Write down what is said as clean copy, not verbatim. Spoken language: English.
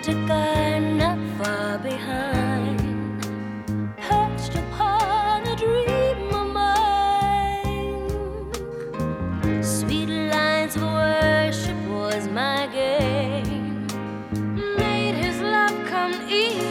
romantic guy not far behind, perched upon a dream of mine. Sweet lines of worship was my game, made his love come easy